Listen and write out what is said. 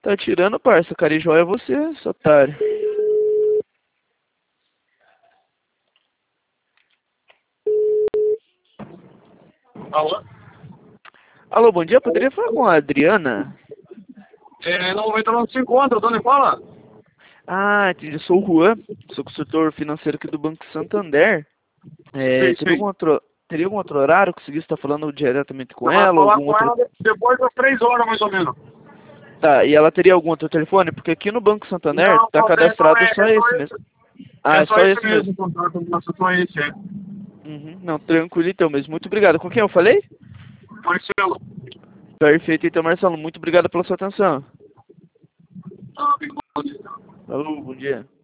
Tá tirando, parça. Carijó é você, seu otário. Alô? Alô, bom dia. Poderia falar com a Adriana? No momento não se encontra, Dona Fala? Ah, entendi. Sou o Juan. Sou consultor financeiro aqui do Banco Santander. Sim, sim. Teria algum outro horário que conseguisse estar falando diretamente com Você vai ela? falar Algum com outro... ela depois das 3 horas, mais ou menos. Tá, e ela teria algum outro telefone? Porque aqui no Banco Santander Não, tá não cadastrado é, só é só esse esse. mesmo. Ah, É é só só esse esse mesmo, mesmo. o contrato nosso, só esse, é. Uhum. Não, tranquilo então mesmo. Muito obrigado. Com quem eu falei? Marcelo. Perfeito, então, Marcelo. Muito obrigado pela sua atenção. Ah, bem bom. Falou, bom dia.